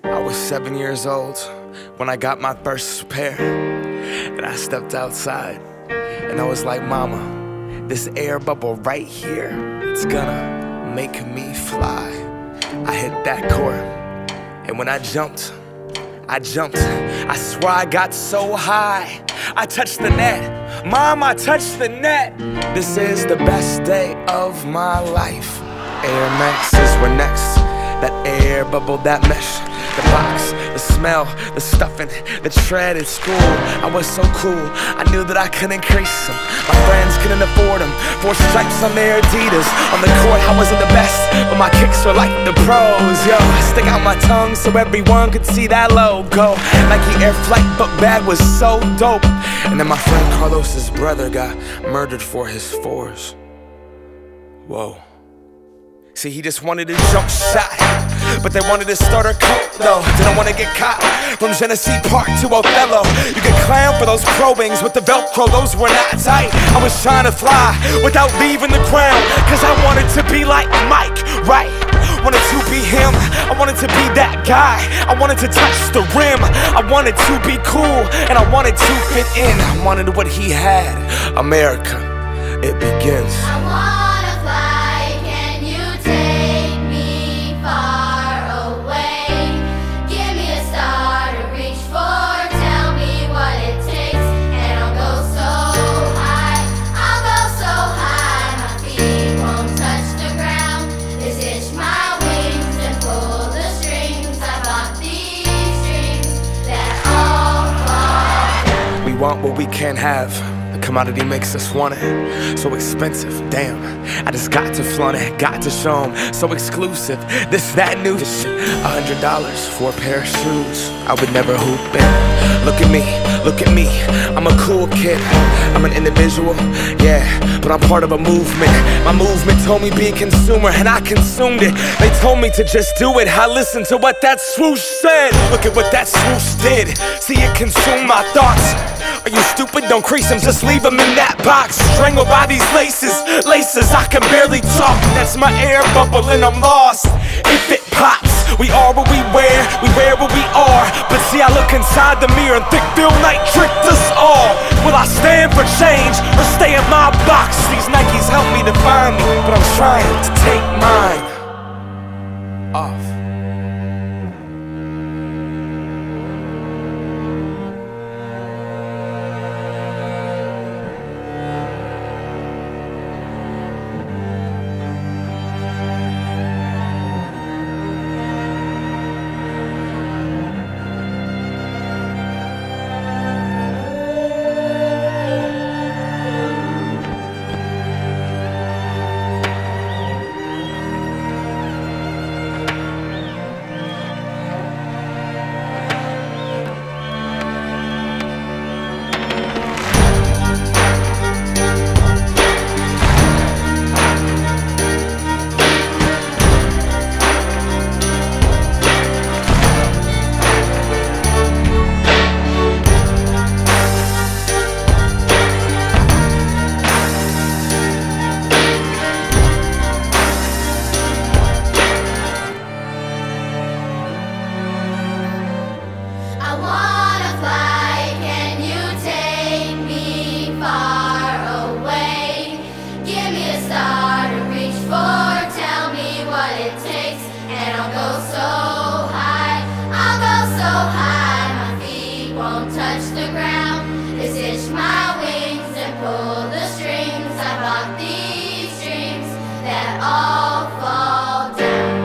I was 7 years old when I got my first pair, and I stepped outside and I was like, Mama, this air bubble right here, it's gonna make me fly. I hit that court, and when I jumped, I swear I got so high, I touched the net. Mom, I touched the net. This is the best day of my life. Air Maxes were next. That air bubble, that mesh, the box, the smell, the stuffing, the tread at school. I was so cool, I knew that I couldn't crease them. My friends couldn't afford them. 4 stripes on their Adidas. On the court, I wasn't the best, but my kicks were like the pros. Yo, I stick out my tongue so everyone could see that logo. Nike Air Flight book bag was so dope. And then my friend Carlos's brother got murdered for his 4s. Whoa. See, he just wanted a jump shot, but they wanted to start a cult though. Didn't want to get caught. From Genesee Park to Othello, you could clown for those probings with the Velcro, those were not tight. I was trying to fly without leaving the ground, cause I wanted to be like Mike, right? Wanted to be him, I wanted to be that guy. I wanted to touch the rim, I wanted to be cool, and I wanted to fit in. I wanted what he had. America, it begins. Want what we can't have. The commodity makes us want it. So expensive, damn. I just got to flaunt it, got to show 'em. So exclusive, this, that, new shit. $100 for a pair of shoes. I would never hoop in. Look at me, I'm a cool kid. I'm an individual, yeah, but I'm part of a movement. My movement told me be a consumer, and I consumed it. They told me to just do it, I listened to what that swoosh said. Look at what that swoosh did. See it consume my thoughts. Are you stupid? Don't crease them, just leave them in that box. Strangled by these laces, I can barely talk. That's my air bubble and I'm lost. If it pops, we are what we wear what we are. But see, I look inside the mirror and think Phil Knight tricked us all. Will I stand for change or stay in my box? These Nikes help me define me, but I'm trying to take mine off. Touch the ground, just itch my wings and pull the strings. I bought these dreams that all fall down.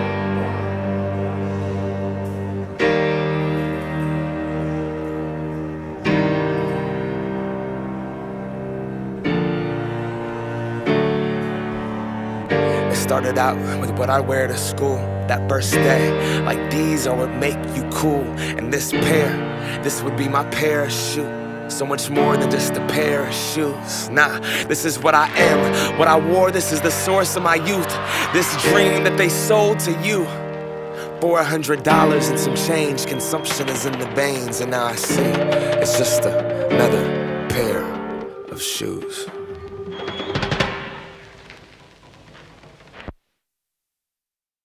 It started out with what I wear to school that first day. Like these are what make you cool. And this pair, this would be my parachute. So much more than just a pair of shoes. Nah, this is what I am, what I wore, this is the source of my youth. This dream that they sold to you. $400 and some change, consumption is in the veins. And now I see, it's just another pair of shoes.